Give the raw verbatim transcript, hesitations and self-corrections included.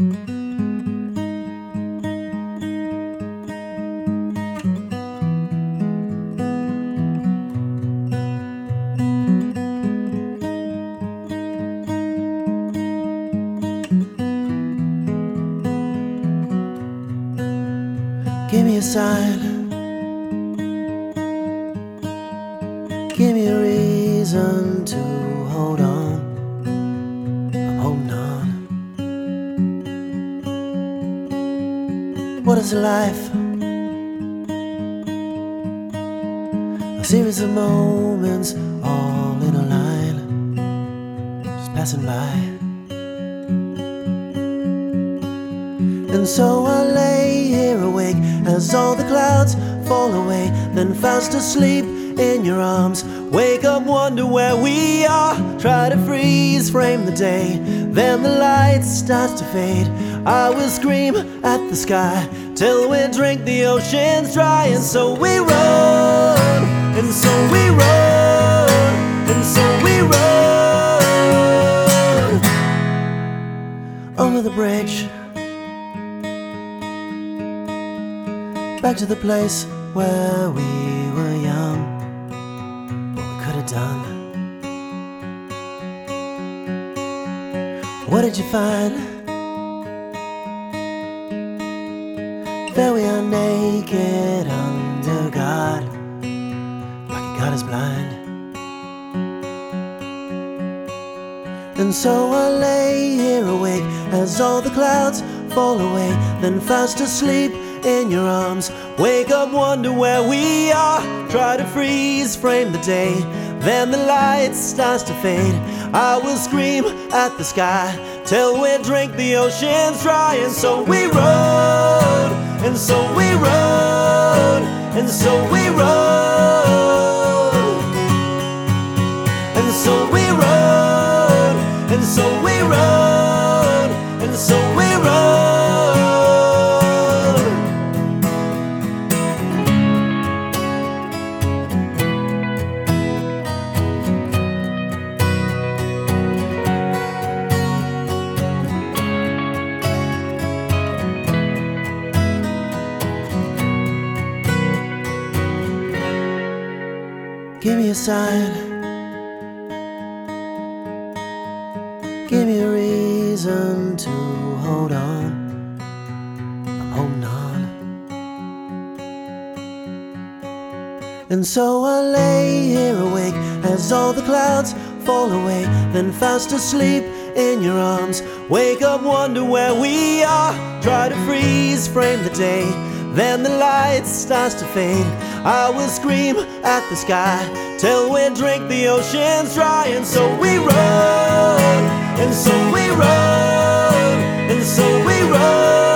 Give me a sign, give me a reason to hold on. I'm holding on. What is life? A series of moments all in a line, just passing by. And so I lay here awake as all the clouds fall away, then fast asleep in your arms. Wake up, wonder where we are, try to freeze frame the day, then the light starts to fade. I will scream at the sky till we drink the oceans dry. And so we run, and so we run, and so we run over the bridge, back to the place where we were young. What we could have done. What did you find? There we are naked under God, like a God is blind. And so I lay here awake as all the clouds fall away, then fast asleep in your arms. Wake up, wonder where we are, try to freeze frame the day, then the light starts to fade. I will scream at the sky till we drink the oceans dry. And so we run, and so we run, and so we run, and so we run, and so we run, and so we run. Give me a sign, give me a reason to hold on. I'm holding on. And so I lay here awake as all the clouds fall away, then fast asleep in your arms. Wake up, wonder where we are, try to freeze frame the day, then the light starts to fade. I will scream at the sky till we drink the oceans dry. And so we run, and so we run, and so we run.